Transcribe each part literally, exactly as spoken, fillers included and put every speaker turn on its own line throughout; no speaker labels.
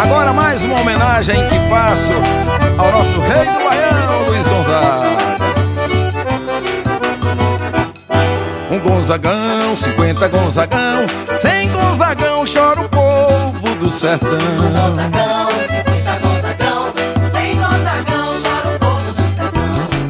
Agora mais uma homenagem que faço ao nosso rei do Baião, Luiz Gonzaga. Um Gonzagão, cinquenta Gonzagão, cem Gonzagão, chora o povo do sertão.
Um Gonzagão, cinquenta Gonzagão, cem Gonzagão, chora o povo do sertão.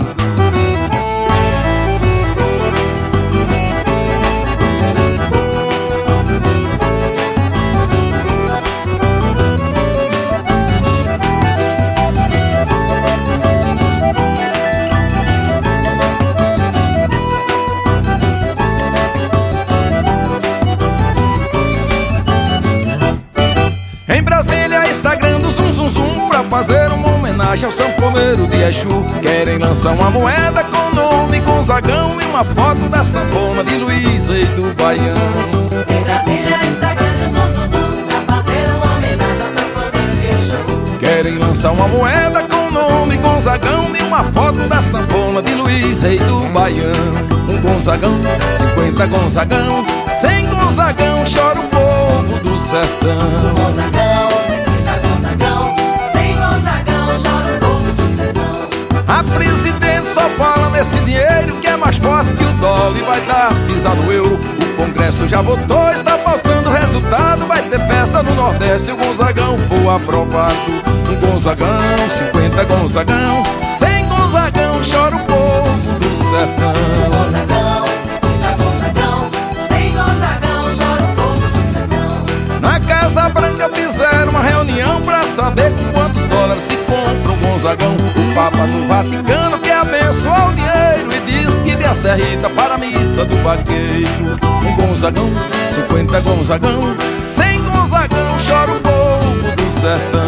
Em Brasília está grande o zum zum zum pra fazer uma homenagem ao sanfoneiro de Exu. Querem lançar uma moeda com o nome Gonzagão e uma foto da sanfona de Luiz, rei do Baião.
Em Brasília está grande o zum zum zum pra fazer uma homenagem ao sanfoneiro de Exu.
Querem lançar uma moeda com o nome Gonzagão e uma foto da sanfona de Luiz, rei do Baião. Um Gonzagão, cinquenta Gonzagão, cem Gonzagão, chora o povo do sertão.
Um Gonzagão, cinquenta Gonzagão, cem Gonzagão, chora o povo do sertão.
A presidente só fala nesse dinheiro que é mais forte que o dólar e vai dar pisar no euro. O Congresso já votou, está faltando resultado. Vai ter festa no Nordeste se o Gonzagão for aprovado. Um Gonzagão, cinquenta Gonzagão, cem Gonzagão, chora o povo do sertão.
Um Gonzagão, cinquenta Gonzagão, cem Gonzagão, chora o povo do sertão.
Na Casa Branca fizeram uma reunião pra saber com quantos dólares se compra um Gonzagão. O Papa do Vaticano quer abençoar o dinheiro e diz que dê a serrita para a missa do vaqueiro. Um Gonzagão, cinquenta Gonzagão, cem Gonzagão, chora o povo do sertão.